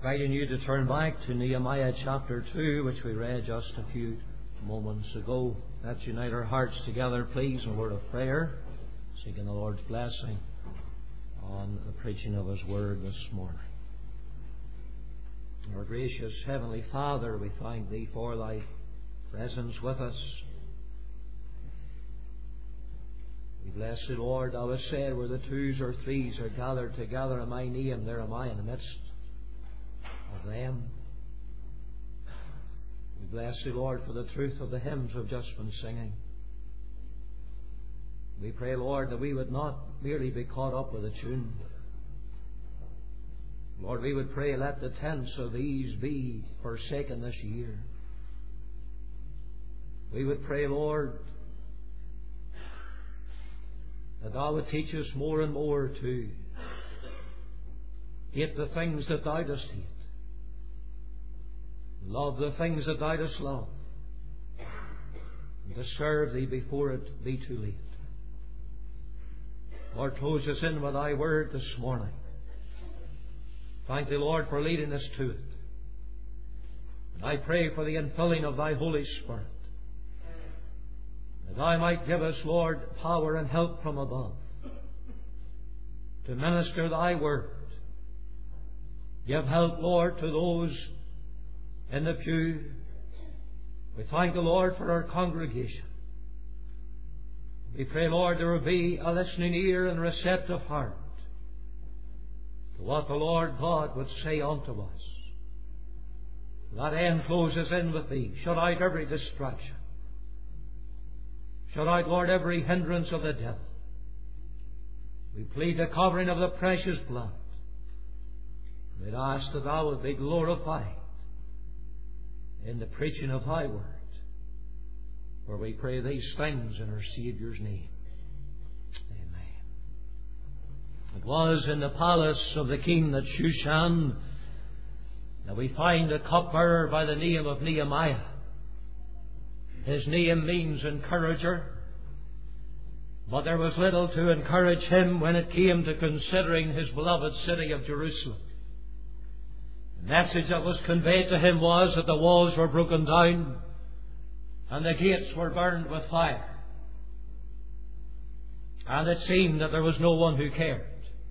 Inviting you to turn back to Nehemiah chapter 2, which we read just a few moments ago. Let's unite our hearts together, please, in a word of prayer, seeking the Lord's blessing on the preaching of His Word this morning. Our gracious Heavenly Father, we thank Thee for Thy presence with us. We bless Thee, Lord. Thou hast said, where the twos or threes are gathered together in My name, there am I in the midst of them. We bless Thee, Lord, for the truth of the hymns we've just been singing. We pray, Lord, that we would not merely be caught up with a tune. Lord, we would pray, let the tents of these be forsaken this year. We would pray, Lord, that Thou would teach us more and more to hate the things that Thou dost hate. Love the things that Thou dost love. And to serve Thee before it be too late. Lord, close us in with Thy Word this morning. Thank Thee, Lord, for leading us to it. And I pray for the infilling of Thy Holy Spirit, that Thou might give us, Lord, power and help from above to minister Thy Word. Give help, Lord, to those in the pew. We thank the Lord for our congregation. We pray, Lord, there will be a listening ear and receptive heart to what the Lord God would say unto us. That end closes in with Thee. Shut out every distraction. Shut out, Lord, every hindrance of the devil. We plead the covering of the precious blood. We'd ask that Thou would be glorified in the preaching of Thy Word. For we pray these things in our Saviour's name. Amen. It was in the palace of the king at Shushan that we find a cupbearer by the name of Nehemiah. His name means encourager. But there was little to encourage him when it came to considering his beloved city of Jerusalem. The message that was conveyed to him was that the walls were broken down and the gates were burned with fire. And it seemed that there was no one who cared.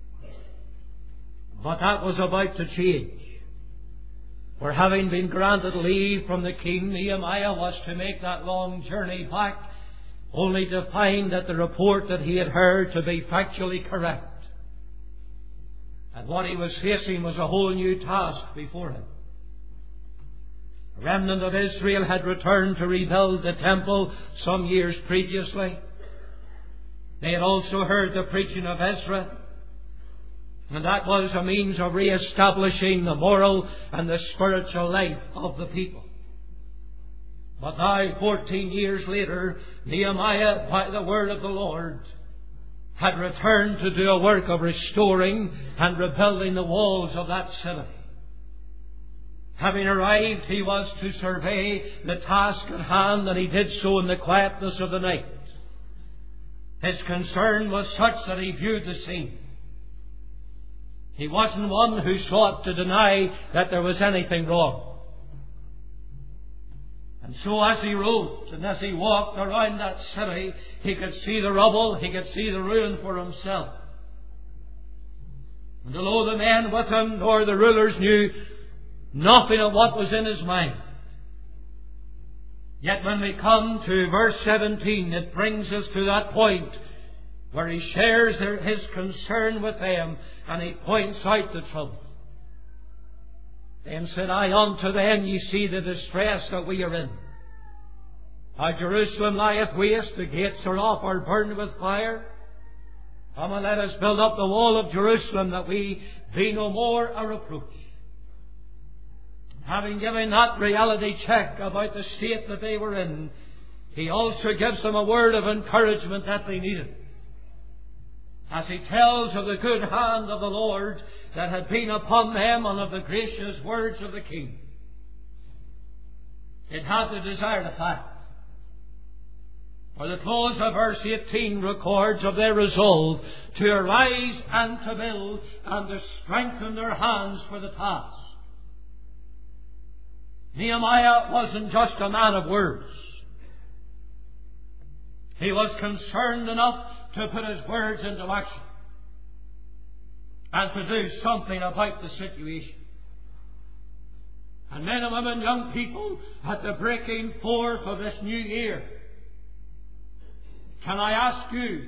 But that was about to change. For having been granted leave from the king, Nehemiah was to make that long journey back, only to find that the report that he had heard to be factually correct. And what he was facing was a whole new task before him. The remnant of Israel had returned to rebuild the temple some years previously. They had also heard the preaching of Ezra, and that was a means of re-establishing the moral and the spiritual life of the people. But now, 14 years later, Nehemiah, by the word of the Lord, had returned to do a work of restoring and rebuilding the walls of that city. Having arrived, he was to survey the task at hand, and he did so in the quietness of the night. His concern was such that he viewed the scene. He wasn't one who sought to deny that there was anything wrong. And so as he rode and as he walked around that city, he could see the rubble, he could see the ruin for himself. And although the men with him nor the rulers knew nothing of what was in his mind, yet when we come to verse 17, it brings us to that point where he shares his concern with them and he points out the trouble. Then said I unto them, ye see the distress that we are in. How Jerusalem lieth waste, the gates are off, are burned with fire. Come and let us build up the wall of Jerusalem, that we be no more a reproach. Having given that reality check about the state that they were in, he also gives them a word of encouragement that they needed, as he tells of the good hand of the Lord that had been upon them, and of the gracious words of the king. It had the desired effect. For the close of verse 18 records of their resolve to arise and to build and to strengthen their hands for the task. Nehemiah wasn't just a man of words. He was concerned enough to put his words into action and to do something about the situation. And men and women, young people, at the breaking forth of this new year, can I ask you,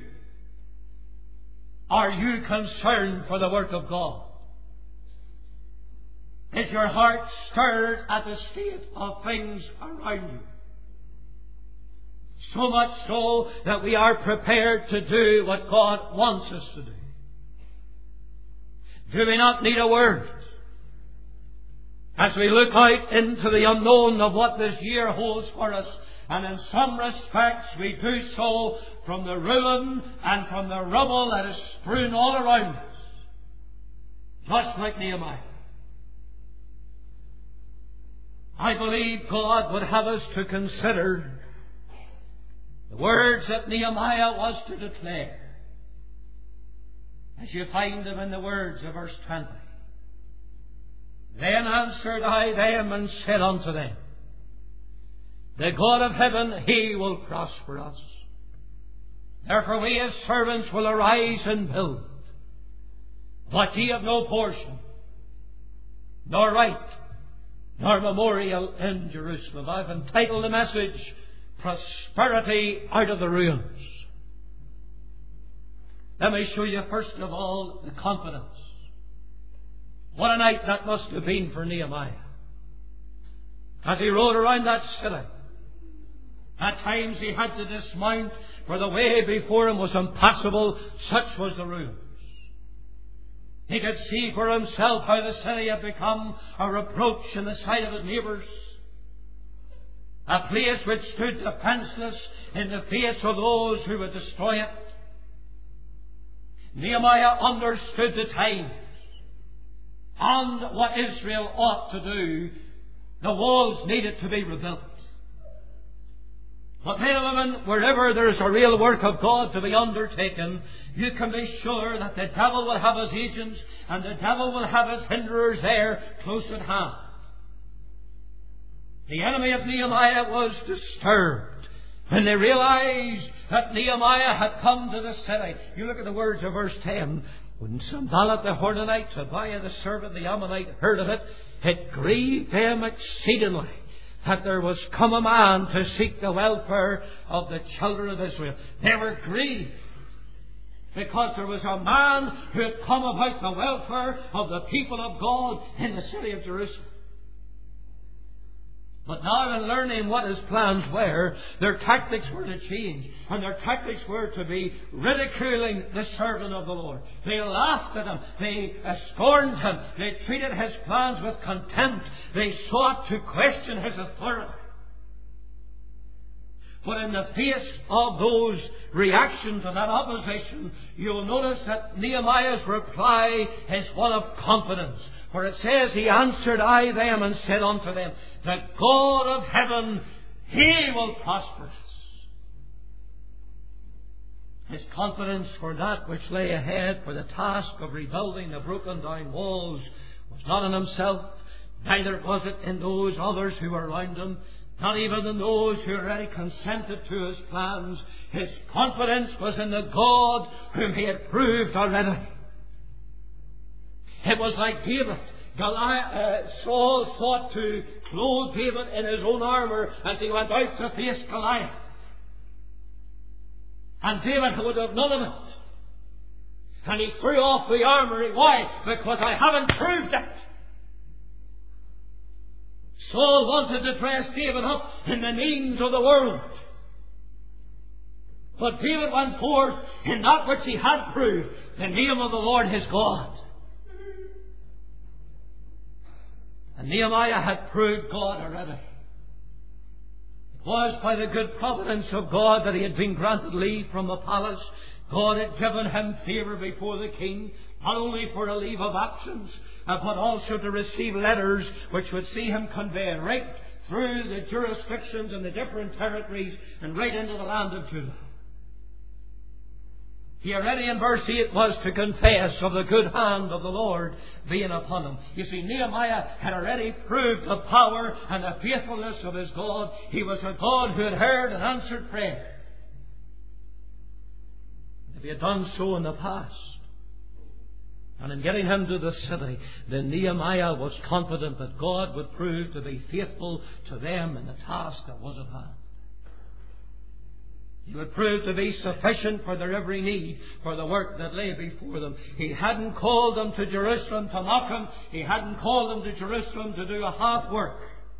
are you concerned for the work of God? Is your heart stirred at the state of things around you? So much so that we are prepared to do what God wants us to do. Do we not need a word? As we look out into the unknown of what this year holds for us, and in some respects we do so from the ruin and from the rubble that is strewn all around us, just like Nehemiah. I believe God would have us to consider the words that Nehemiah was to declare, as you find them in the words of verse 20. Then answered I them and said unto them, the God of heaven, He will prosper us. Therefore we as servants will arise and build. But ye have no portion, nor right, nor memorial in Jerusalem. I've entitled the message, Prosperity Out of the Ruins. Let me show you first of all the confidence. What a night that must have been for Nehemiah. As he rode around that city, at times he had to dismount, for the way before him was impassable, such was the ruins. He could see for himself how the city had become a reproach in the sight of his neighbours, a place which stood defenceless in the face of those who would destroy it. Nehemiah understood the times and what Israel ought to do. The walls needed to be rebuilt. But men and women, wherever there is a real work of God to be undertaken, you can be sure that the devil will have his agents and the devil will have his hinderers there close at hand. The enemy of Nehemiah was disturbed when they realized that Nehemiah had come to the city. You look at the words of verse 10. When Sanballat the Horonite, Tobiah the servant, the Ammonite, heard of it, it grieved them exceedingly that there was come a man to seek the welfare of the children of Israel. They were grieved because there was a man who had come about the welfare of the people of God in the city of Jerusalem. But now in learning what his plans were, their tactics were to change. And their tactics were to be ridiculing the servant of the Lord. They laughed at him. They scorned him. They treated his plans with contempt. They sought to question his authority. But in the face of those reactions and that opposition, you'll notice that Nehemiah's reply is one of confidence. For it says, He answered I them and said unto them, the God of heaven, He will prosper us. His confidence for that which lay ahead, for the task of rebuilding the broken down walls, was not in himself, neither was it in those others who were around him, not even in those who already consented to his plans. His confidence was in the God whom he had proved already. It was like David. Saul sought to clothe David in his own armour as he went out to face Goliath. And David would have none of it. And he threw off the armour. Why? Because I haven't proved it. Saul wanted to dress David up in the means of the world. But David went forth in that which he had proved, the name of the Lord his God. And Nehemiah had proved God already. It was by the good providence of God that he had been granted leave from the palace. God had given him favour before the king, not only for a leave of absence, but also to receive letters which would see him conveyed right through the jurisdictions and the different territories and right into the land of Judah. He already in verse 8 was to confess of the good hand of the Lord being upon him. You see, Nehemiah had already proved the power and the faithfulness of his God. He was a God who had heard and answered prayer. If he had done so in the past, and in getting him to the city, then Nehemiah was confident that God would prove to be faithful to them in the task that was at hand. He would prove to be sufficient for their every need, for the work that lay before them. He hadn't called them to Jerusalem to mock him. He hadn't called them to Jerusalem to do a half work.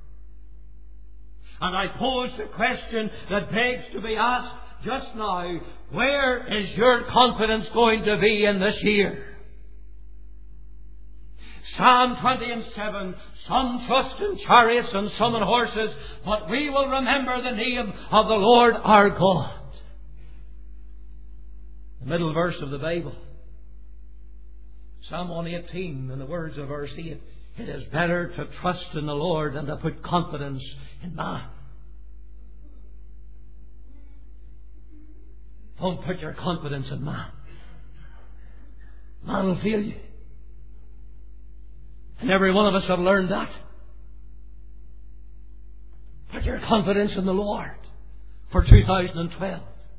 And I pose the question that begs to be asked just now: where is your confidence going to be in this year? Psalm 20:7, some trust in chariots and some in horses, but we will remember the name of the Lord our God. The middle verse of the Bible, Psalm 118, in the words of verse 8, it is better to trust in the Lord than to put confidence in man. Don't put your confidence in man. Man will fail you. And every one of us have learned that. Put your confidence in the Lord for 2012.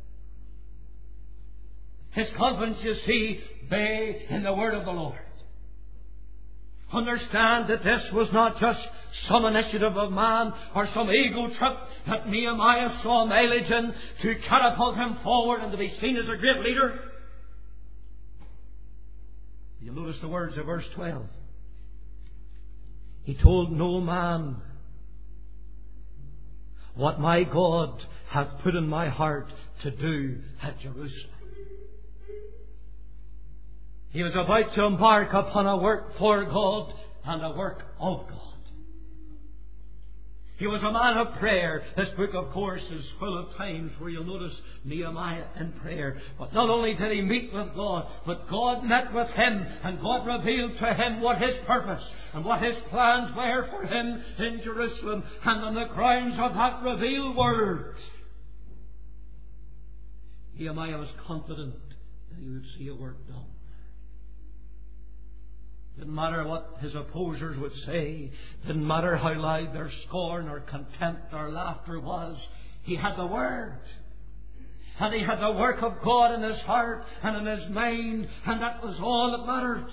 His confidence, you see, lay in the word of the Lord. Understand that this was not just some initiative of man or some ego trip that Nehemiah saw mileage in to catapult him forward and to be seen as a great leader. You'll notice the words of verse 12. He told no man what my God hath put in my heart to do at Jerusalem. He was about to embark upon a work for God and a work of God. He was a man of prayer. This book, of course, is full of times where you'll notice Nehemiah in prayer. But not only did he meet with God, but God met with him, and God revealed to him what his purpose and what his plans were for him in Jerusalem. And on the grounds of that revealed word, Nehemiah was confident that he would see a work done. Didn't matter what his opposers would say. Didn't matter how loud their scorn or contempt or laughter was. He had the Word. And he had the work of God in his heart and in his mind. And that was all that mattered.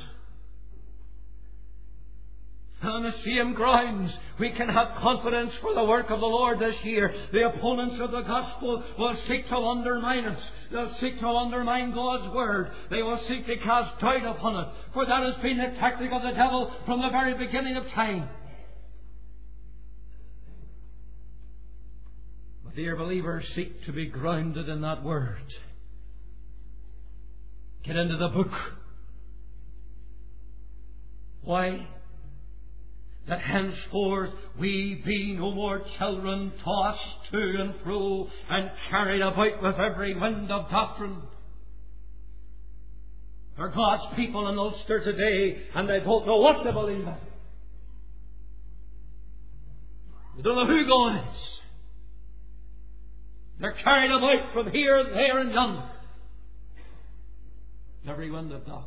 And on the same grounds, we can have confidence for the work of the Lord this year. The opponents of the gospel will seek to undermine us. They'll seek to undermine God's word. They will seek to cast doubt upon it. For that has been the tactic of the devil from the very beginning of time. But dear believers, seek to be grounded in that word. Get into the book. Why? That henceforth we be no more children tossed to and fro and carried about with every wind of doctrine. There are God's people in Ulster today, and they don't know what to believe in. They don't know who God is. They're carried about from here, there and yonder. Every wind of doctrine.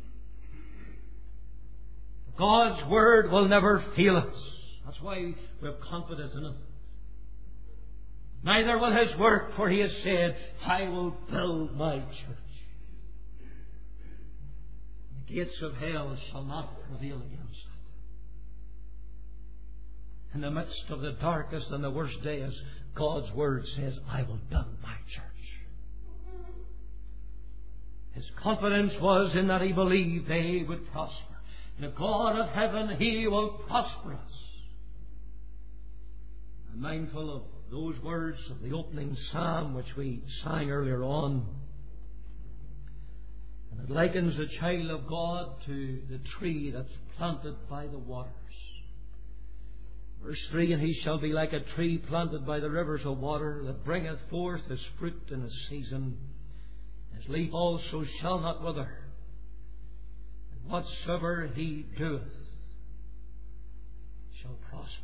God's Word will never fail us. That's why we have confidence in it. Neither will His work, for He has said, I will build my church. The gates of hell shall not prevail against it. In the midst of the darkest and the worst days, God's Word says, I will build my church. His confidence was in that he believed they would prosper. The God of heaven, He will prosper us. I'm mindful of those words of the opening psalm which we sang earlier on. And it likens the child of God to the tree that's planted by the waters. Verse 3, and he shall be like a tree planted by the rivers of water, that bringeth forth his fruit in his season. His leaf also shall not wither. Whatsoever he doeth shall prosper.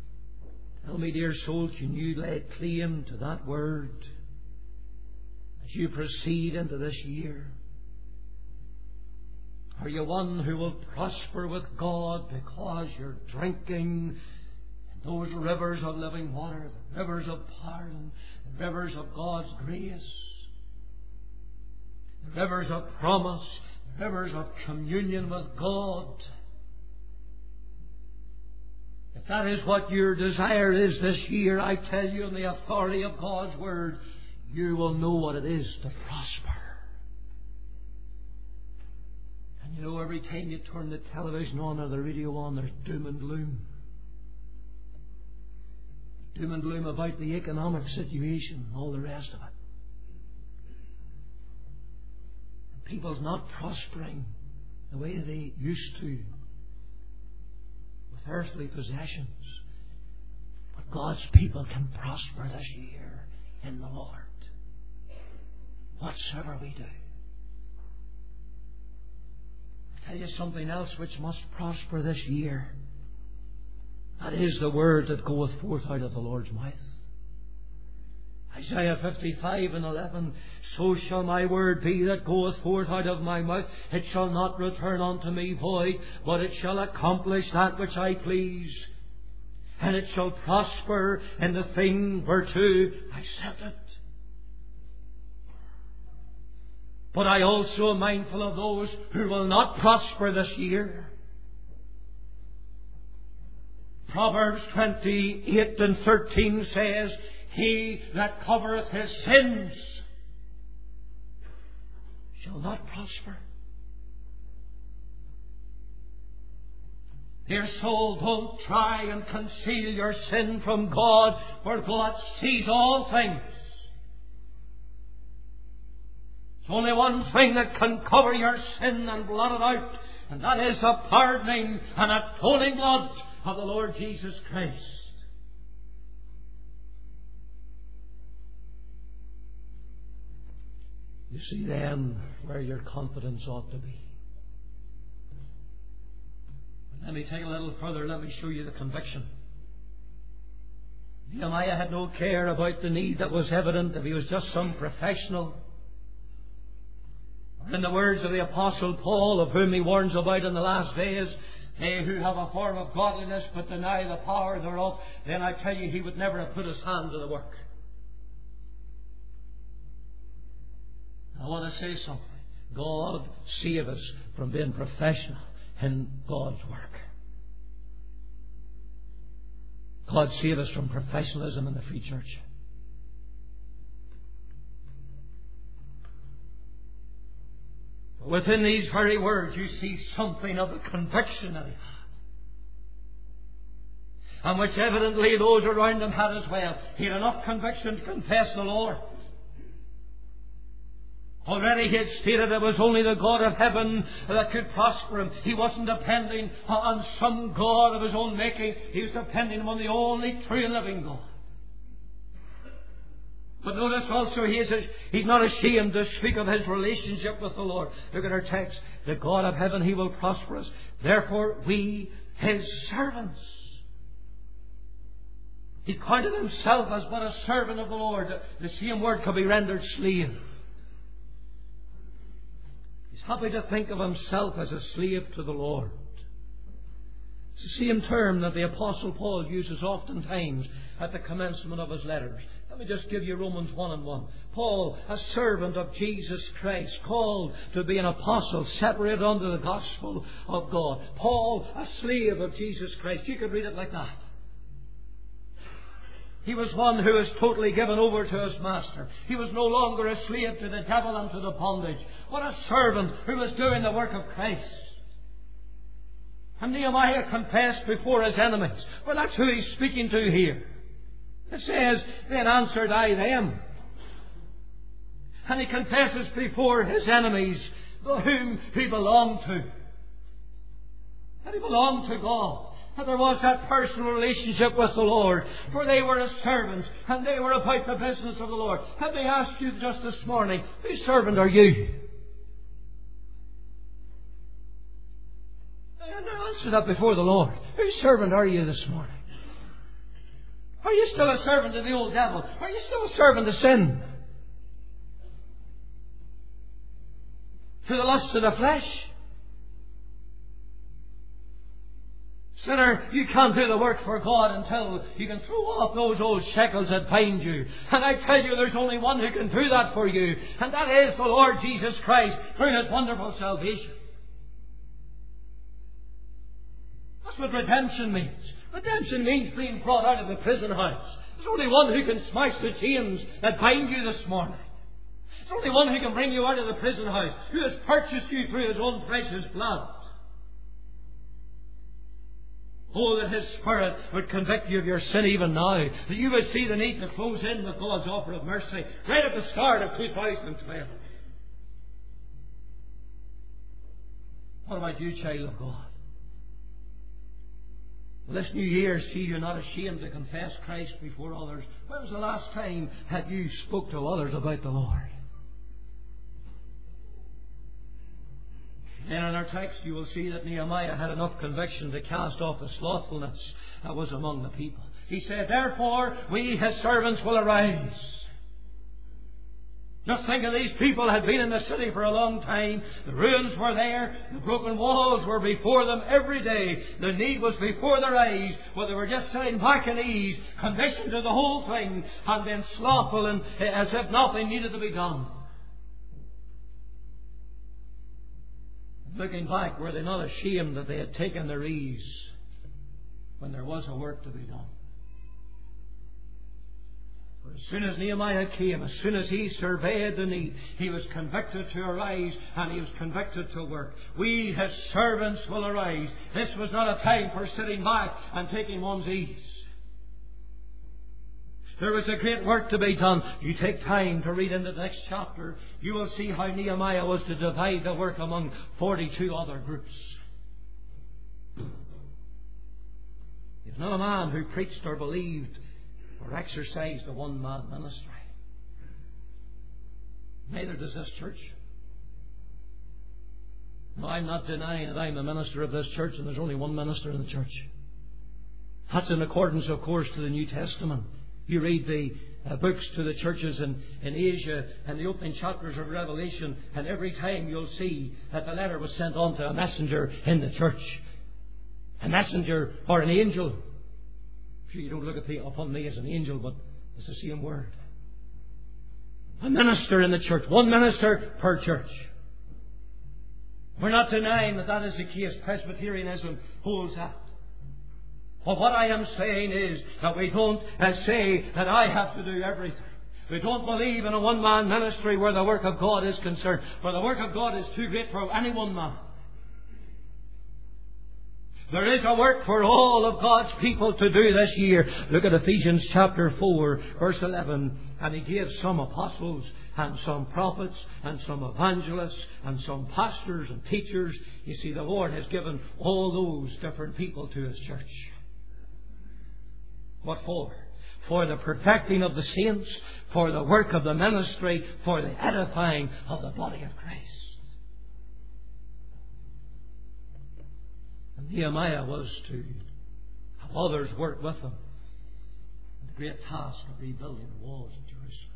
Tell me, dear soul, can you lay claim to that word as you proceed into this year? Are you one who will prosper with God because you're drinking those rivers of living water, the rivers of pardon, the rivers of God's grace, the rivers of promise, the rivers of communion with God? If that is what your desire is this year, I tell you in the authority of God's Word, you will know what it is to prosper. And you know, every time you turn the television on or the radio on, there's doom and gloom. Doom and gloom about the economic situation and all the rest of it. And people's not prospering the way they used to with earthly possessions. But God's people can prosper this year in the Lord, whatsoever we do. I'll tell you something else which must prosper this year. That is the word that goeth forth out of the Lord's mouth. Isaiah 55:11, so shall my word be that goeth forth out of my mouth. It shall not return unto me void, but it shall accomplish that which I please. And it shall prosper in the thing whereto I sent it. But I also am mindful of those who will not prosper this year. Proverbs 28:13 says, he that covereth his sins shall not prosper. Dear soul, don't try and conceal your sin from God, for God sees all things. There's only one thing that can cover your sin and blot it out, and that is the pardoning and atoning blood of the Lord Jesus Christ. You see then where your confidence ought to be. But let me take a little further. Let me show you the conviction. Nehemiah had no care about the need that was evident if he was just some professional. In the words of the Apostle Paul, of whom he warns about in the last days, they who have a form of godliness but deny the power thereof, then I tell you, he would never have put his hand to the work. I want to say something. God save us from being professional in God's work. God save us from professionalism in the Free Church. Within these very words you see something of the conviction that he had, and which evidently those around him had as well. He had enough conviction to confess the Lord. Already he had stated it was only the God of heaven that could prosper him. He wasn't depending on some God of his own making. He was depending on the only true and living God. But notice also he's not ashamed to speak of his relationship with the Lord. Look at our text. The God of heaven, he will prosper us. Therefore we, his servants. He counted himself as but a servant of the Lord. The same word could be rendered slave. He's happy to think of himself as a slave to the Lord. It's the same term that the Apostle Paul uses oftentimes at the commencement of his letters. Let me just give you Romans 1:1. Paul, a servant of Jesus Christ, called to be an apostle, separated unto the gospel of God. Paul, a slave of Jesus Christ. You could read it like that. He was one who was totally given over to his master. He was no longer a slave to the devil and to the bondage, but a servant who was doing the work of Christ. And Nehemiah confessed before his enemies. Well, that's who he's speaking to here. It says, then answered I them. And he confesses before his enemies whom he belonged to. That he belonged to God. That there was that personal relationship with the Lord. For they were his servants and they were about the business of the Lord. Let me ask you just this morning, whose servant are you? And answer that before the Lord. Whose servant are you this morning? Are you still a servant of the old devil? Are you still a servant of sin? to the lusts of the flesh. Sinner, you can't do the work for God until you can throw off those old shackles that bind you. And I tell you, there's only one who can do that for you, and that is the Lord Jesus Christ through His wonderful salvation. That's what redemption means. Redemption means being brought out of the prison house. There's only one who can smash the chains that bind you this morning. There's only one who can bring you out of the prison house, who has purchased you through His own precious blood. Oh, that His Spirit would convict you of your sin even now, that you would see the need to close in with God's offer of mercy right at the start of 2012. What about you, child of God? Well, this new year, see you not ashamed to confess Christ before others. When was the last time that you spoke to others about the Lord? And in our text you will see that Nehemiah had enough conviction to cast off the slothfulness that was among the people. He said, therefore we His servants will arise. Just think of these people had been in the city for a long time. The ruins were there. The broken walls were before them every day. The need was before their eyes. But they were just sitting back in ease, conditioned to the whole thing, and then slothful and as if nothing needed to be done. Looking back, were they not ashamed that they had taken their ease when there was a work to be done? For as soon as Nehemiah came, as soon as he surveyed the need, he was convicted to arise and he was convicted to work. We, His servants, will arise. This was not a time for sitting back and taking one's ease. There was a great work to be done. You take time to read into the next chapter, you will see how Nehemiah was to divide the work among 42 other groups. He was not a man who preached or believed or exercised a one-man ministry. Neither does this church. No, I'm not denying that I'm a minister of this church and there's only one minister in the church. That's in accordance, of course, to the New Testament. You read the books to the churches in Asia and the opening chapters of Revelation, and every time you'll see that the letter was sent on to a messenger in the church. A messenger or an angel. Sure, you don't look upon me as an angel, but it's the same word. A minister in the church. One minister per church. We're not denying that that is the case. Presbyterianism holds that. But what I am saying is that we don't say that I have to do everything. We don't believe in a one-man ministry where the work of God is concerned. For the work of God is too great for any one man. There is a work for all of God's people to do this year. Look at Ephesians chapter 4, verse 11. And He gave some apostles and some prophets and some evangelists and some pastors and teachers. You see, the Lord has given all those different people to His church. What for? For the perfecting of the saints, for the work of the ministry, for the edifying of the body of Christ. And Nehemiah was to have others work with him in the great task of rebuilding the walls of Jerusalem.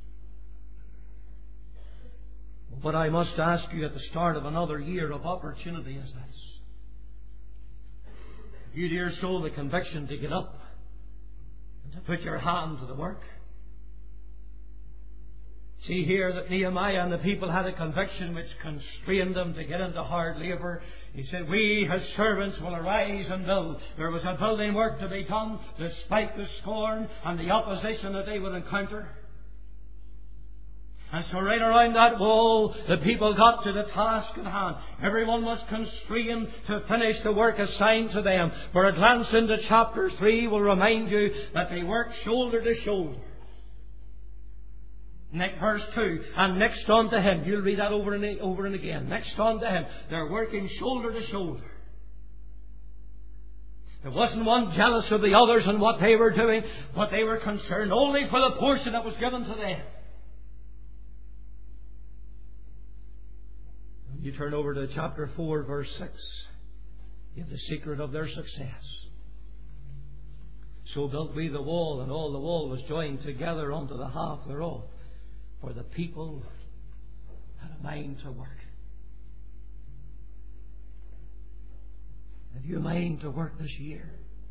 But I must ask you at the start of another year of opportunity is this. If you, dear soul, the conviction to get up and to put your hand to the work. See here that Nehemiah and the people had a conviction which constrained them to get into hard labour. He said, we as servants will arise and build. There was a building work to be done despite the scorn and the opposition that they would encounter. And so right around that wall, the people got to the task at hand. Everyone was constrained to finish the work assigned to them. For a glance into chapter 3 will remind you that they worked shoulder to shoulder. Next verse 2, and next unto him. You'll read that over and again. Next unto him. They're working shoulder to shoulder. There wasn't one jealous of the others and what they were doing, but they were concerned only for the portion that was given to them. You turn over to chapter 4, verse 6. You have the secret of their success. So built we the wall, and all the wall was joined together unto the half thereof. For the people had a mind to work. Have you a mind to work this year?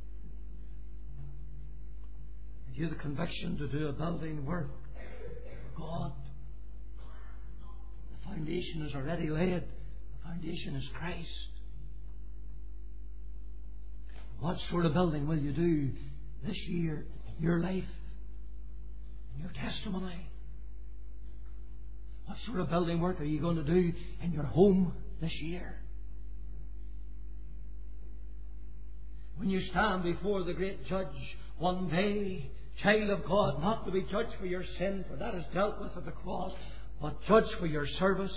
Have you the conviction to do a building work for God? The foundation is already laid. The foundation is Christ. What sort of building will you do this year in your life, in your testimony? What sort of building work are you going to do in your home this year? When you stand before the great judge one day, child of God, not to be judged for your sin, for that is dealt with at the cross, but judged for your service,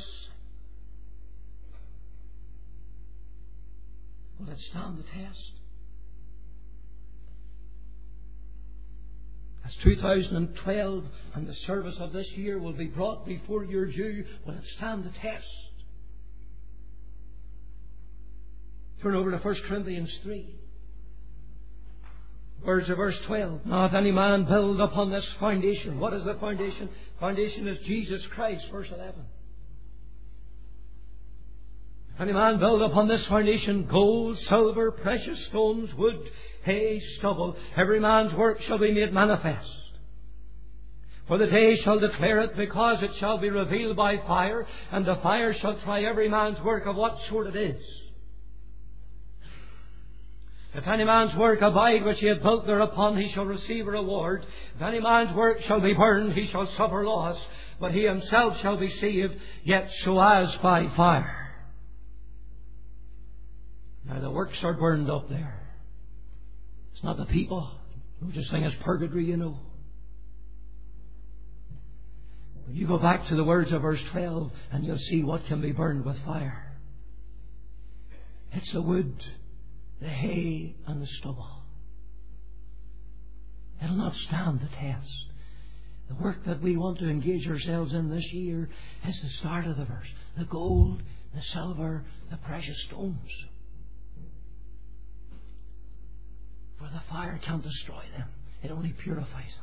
will it stand the test? As 2012 and the service of this year will be brought before your due, will it stand the test? Turn over to 1 Corinthians 3. Words of verse 12. Now if any man build upon this foundation. What is the foundation? Foundation is Jesus Christ, verse 11. If any man build upon this foundation gold, silver, precious stones, wood, hay, stubble, every man's work shall be made manifest. For the day shall declare it, because it shall be revealed by fire, and the fire shall try every man's work of what sort it is. If any man's work abide which he hath built thereupon, he shall receive a reward. If any man's work shall be burned, he shall suffer loss, but he himself shall be saved, yet so as by fire. Now the works are burned up there. It's not the people. No such thing as purgatory, you know. But you go back to the words of verse 12 and you'll see what can be burned with fire. It's the wood, the hay and the stubble. It'll not stand the test. The work that we want to engage ourselves in this year is the start of the verse. The gold, the silver, the precious stones. For the fire can't destroy them. It only purifies them.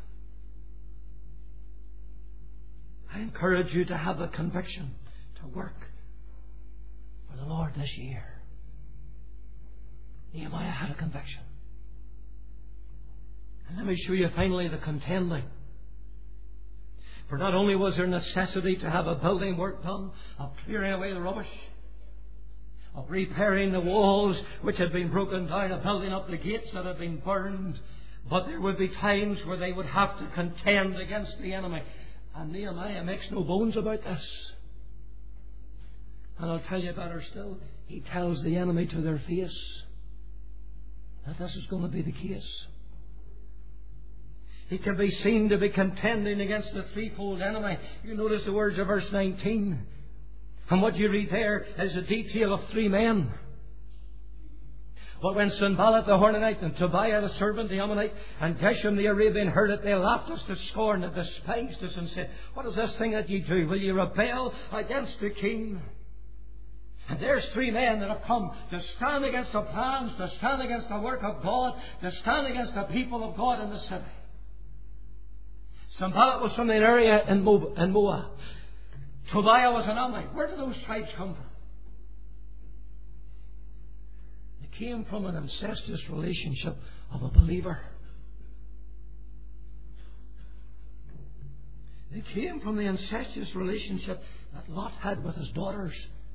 I encourage you to have the conviction to work for the Lord this year. Nehemiah had a conviction. And let me show you finally the contending. For not only was there necessity to have a building work done, of clearing away the rubbish, of repairing the walls which had been broken down, of building up the gates that had been burned, but there would be times where they would have to contend against the enemy. And Nehemiah makes no bones about this. And I'll tell you better still, he tells the enemy to their face that this is going to be the case. He can be seen to be contending against the threefold enemy. You notice the words of verse 19. And what you read there is a detail of three men. But when Sanballat the Horonite and Tobiah the servant, the Ammonite, and Geshem the Arabian heard it, they laughed us to scorn and despised us and said, what is this thing that ye do? Will ye rebel against the king? And there's three men that have come to stand against the plans, to stand against the work of God, to stand against the people of God in the city. Sanballat was from an area in Moab. Tobiah was an Ammonite. Where did those tribes come from? They came from an incestuous relationship of a believer. They came from the incestuous relationship that Lot had with his daughters.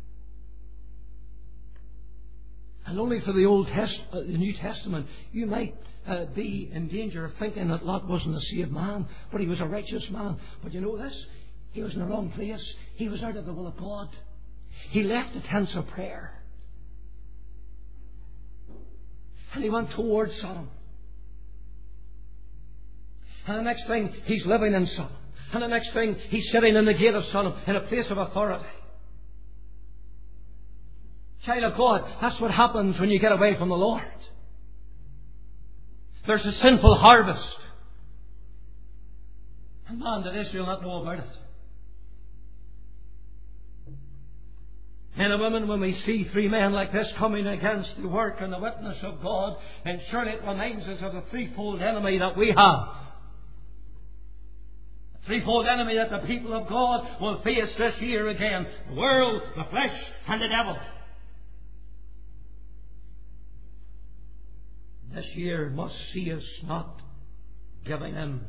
And only for the New Testament, you might be in danger of thinking that Lot wasn't a saved man, but he was a righteous man. But you know this? He was in the wrong place. He was out of the will of God. He left the tents of prayer. And he went towards Sodom. And the next thing, he's living in Sodom. And the next thing, he's sitting in the gate of Sodom in a place of authority. Child of God, that's what happens when you get away from the Lord. There's a sinful harvest. And man, did Israel not know about it. Men and women, when we see three men like this coming against the work and the witness of God, then surely it reminds us of the threefold enemy that we have. The threefold enemy that the people of God will face this year again. The world, the flesh, and the devil. This year must see us not giving in,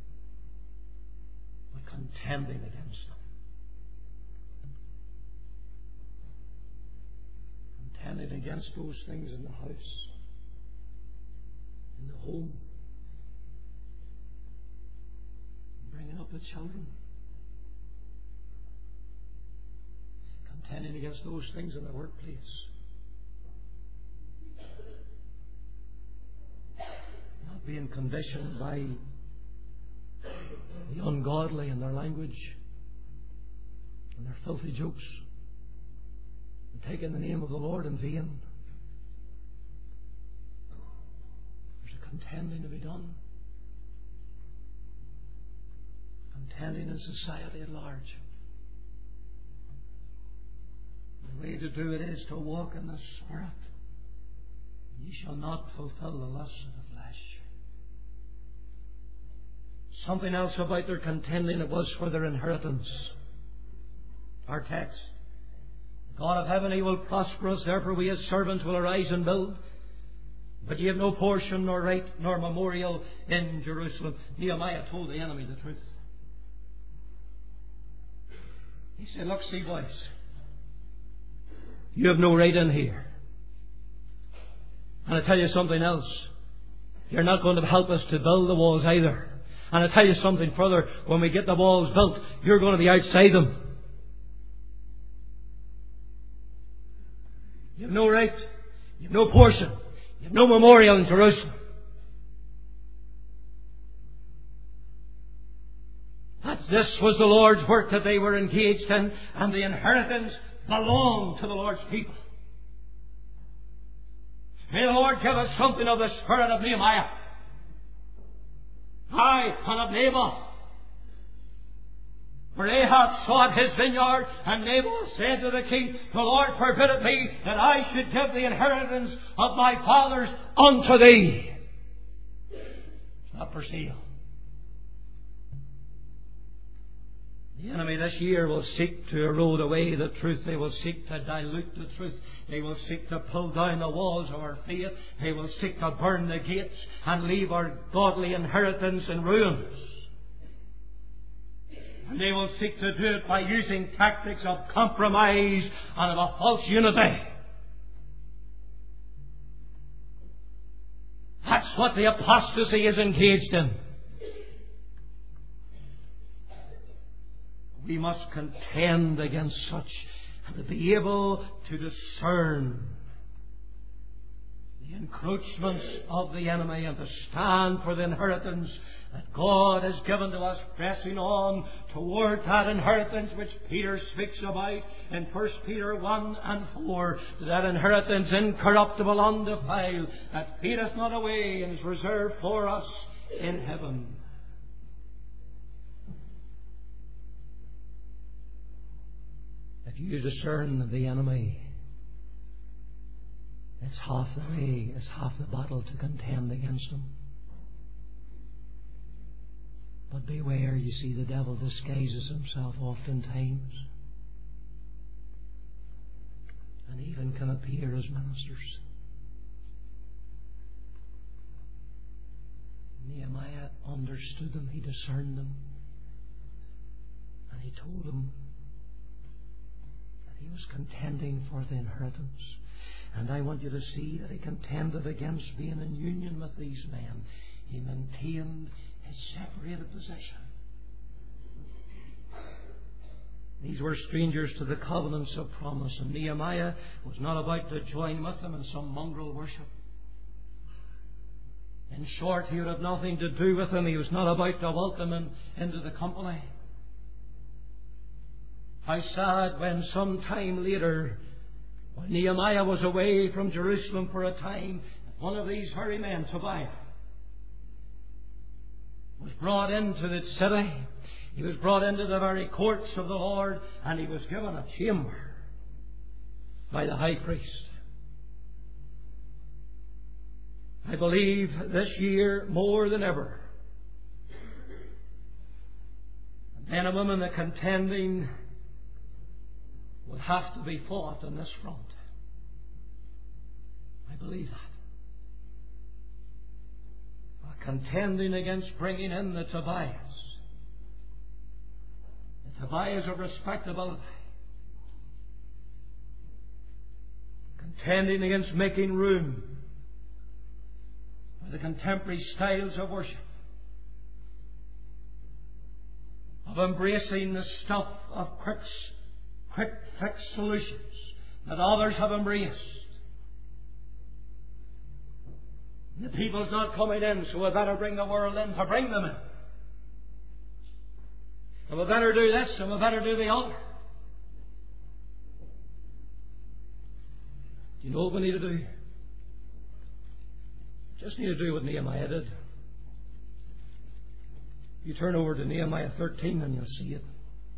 but contending against them. Contending against those things in the house, in the home, bringing up the children. Contending against those things in the workplace. Not being conditioned by the ungodly in their language and their filthy jokes, and taking the name of the Lord in vain. There's a contending to be done. Contending in society at large. The way to do it is to walk in the Spirit. Ye shall not fulfill the lusts of the flesh. Something else about their contending, it was for their inheritance. Our text. God of heaven, He will prosper us, therefore we as servants will arise and build. But ye have no portion, nor right, nor memorial in Jerusalem. Nehemiah told the enemy the truth. He said, look, see boys, you have no right in here. And I tell you something else. You're not going to help us to build the walls either. And I tell you something further. When we get the walls built, you're going to be outside them. You have no right. You have no portion. You have no memorial in Jerusalem. This was the Lord's work that they were engaged in, and the inheritance belonged to the Lord's people. May the Lord give us something of the spirit of Nehemiah. Aye, and of Nabal. For Ahab sought his vineyard, and Nabal said to the king, the Lord forbid it me that I should give the inheritance of my fathers unto thee. It's not for sale. The enemy this year will seek to erode away the truth. They will seek to dilute the truth. They will seek to pull down the walls of our faith. They will seek to burn the gates and leave our godly inheritance in ruins. And they will seek to do it by using tactics of compromise and of a false unity. That's what the apostasy is engaged in. We must contend against such, and to be able to discern the encroachments of the enemy and to stand for the inheritance that God has given to us, pressing on toward that inheritance which Peter speaks about in 1 Peter 1 and 4. That inheritance incorruptible, undefiled, that fadeth not away and is reserved for us in heaven. If you discern the enemy, it's half the way, it's half the battle to contend against him. But beware, you see, the devil disguises himself oftentimes, and even can appear as ministers. Nehemiah understood them, he discerned them, and he told them he was contending for the inheritance. And I want you to see that he contended against being in union with these men. He maintained his separated position. These were strangers to the covenants of promise, and Nehemiah was not about to join with them in some mongrel worship. In short, he would have nothing to do with them. He was not about to welcome them into the company. How sad when some time later, when Nehemiah was away from Jerusalem for a time, one of these very men, Tobiah, was brought into the city. He was brought into the very courts of the Lord, and he was given a chamber by the high priest. I believe this year more than ever, the men and women that contending will have to be fought on this front. I believe that. contending against bringing in the Tobias. The Tobias of respectability. Contending against making room for the contemporary styles of worship. Of embracing the stuff of quick fix solutions that others have embraced. The people's not coming in, so we better bring the world in to bring them in. And we better do this and we better do the other. Do you know what we need to do? Just need to do what Nehemiah did. You turn over to Nehemiah 13 and you'll see it.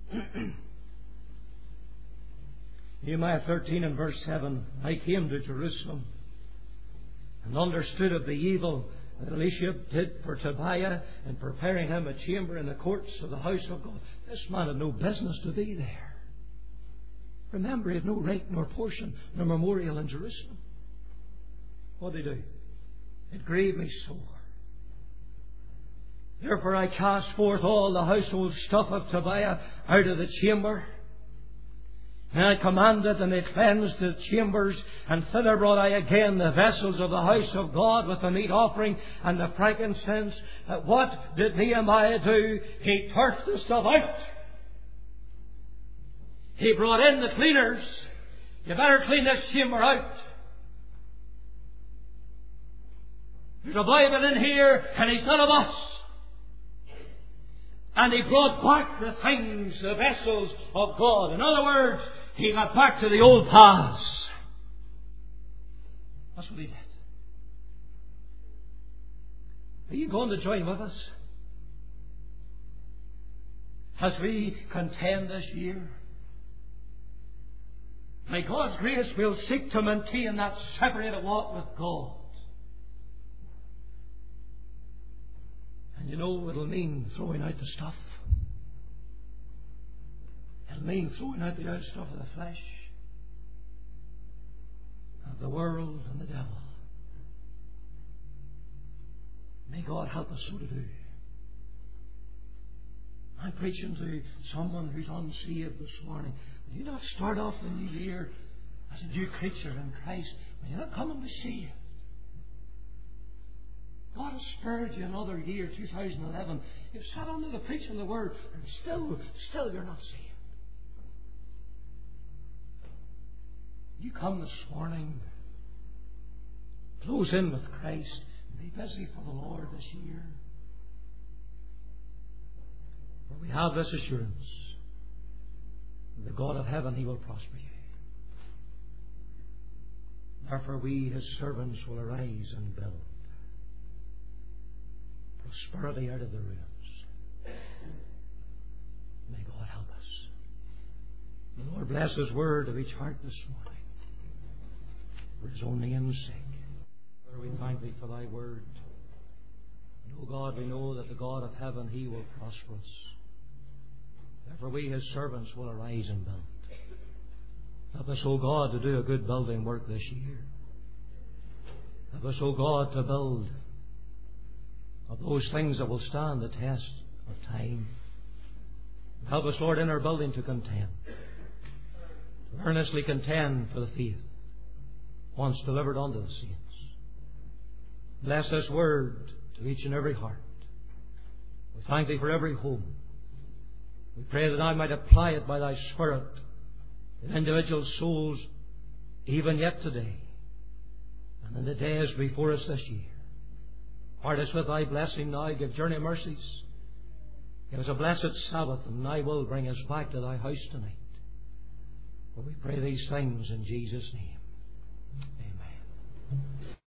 Nehemiah 13 and verse 7. I came to Jerusalem and understood of the evil that Elisha did for Tobiah in preparing him a chamber in the courts of the house of God. This man had no business to be there. Remember, he had no right nor portion nor memorial in Jerusalem. What did he do? It grieved me sore. Therefore I cast forth all the household stuff of Tobiah out of the chamber. And I commanded, and they cleansed the chambers, and thither brought I again the vessels of the house of God with the meat offering and the frankincense. What did Nehemiah do? He turfed the stuff out. He brought in the cleaners. You better clean this chamber out. There's a Bible in here, and he's none of us. And he brought back the things, the vessels of God. In other words, he got back to the old paths. That's what he did. Are you going to join with us as we contend this year? By God's grace, we'll seek to maintain that separated walk with God. And you know, it'll mean throwing out the stuff. It'll mean throwing out the old stuff of the flesh, of the world and the devil. May God help us so to do. I'm preaching to someone who's unsaved this morning. Will you not start off the new year as a new creature in Christ? Will you not come and be saved? God has spared you another year, 2011. You've sat under the preaching of the Word, and still you're not saved. You come this morning, close in with Christ, and be busy for the Lord this year. For we have this assurance, the God of heaven, He will prosper you. Therefore we, His servants, will arise and build prosperity out of the ruins. May God help us. The Lord bless His word of each heart this morning, for His own name's sake. Father, we thank Thee for Thy word. And, O God, we know that the God of heaven, He will prosper us. Therefore we, His servants, will arise and build. Help us, O God, to do a good building work this year. Help us, O God, to build of those things that will stand the test of time. Help us, Lord, in our building to contend. To earnestly contend for the faith once delivered unto the saints. Bless this word to each and every heart. We thank Thee for every home. We pray that I might apply it by Thy Spirit in individual souls even yet today and in the days before us this year. Part us with Thy blessing now. Give journey mercies. Give us a blessed Sabbath, and Thy will bring us back to Thy house tonight. For we pray these things in Jesus' name.